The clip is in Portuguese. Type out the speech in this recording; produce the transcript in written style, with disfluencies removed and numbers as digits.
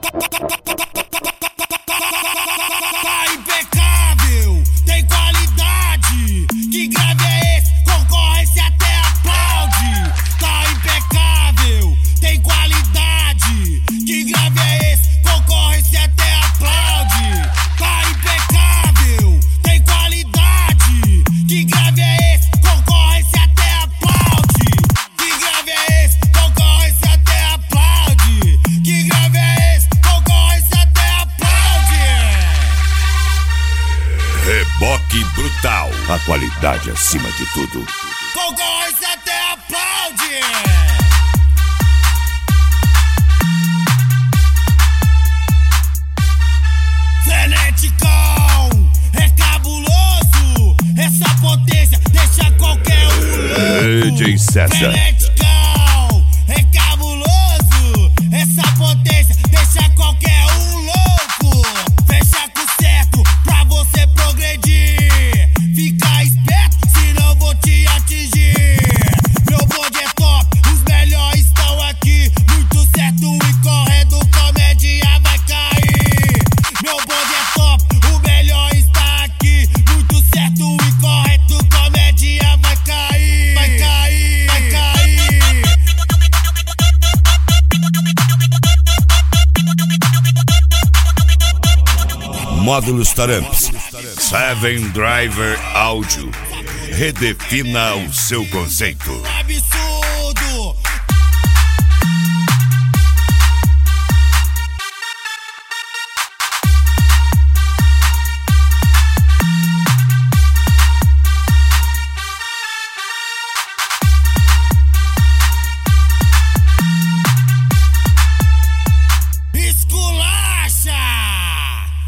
Tá impecável, tem qualidade. Que grave é esse? Concorrência até aplaude. Tá impecável, tem qualidade. Que grave é esse? Concorrência até aplaude. Tá impecável, tem qualidade. Que grave é esse? Concorrência até aplaude. Que grave é esse? Concorrência até aplaude. Que grave é esse? Concorrência até aplaude. Reboque Brutal, a qualidade acima de tudo. Concorrência até aplaude. Freneticão, é cabuloso. Essa potência deixa qualquer um louco. DJ César. Freneticão, é cabuloso. Essa potência deixa qualquer um louco. Fecha com certo pra você progredir. Fica esperto, senão vou te atingir. Meu bonde é top, os melhores estão aqui. Muito certo e correto, comédia vai cair. Meu bonde é top, o melhor está aqui. Muito certo e correto, comédia vai cair. Vai cair, vai cair. Módulos Taramps, Seven Driver Áudio. Redefina o seu conceito. Absurdo.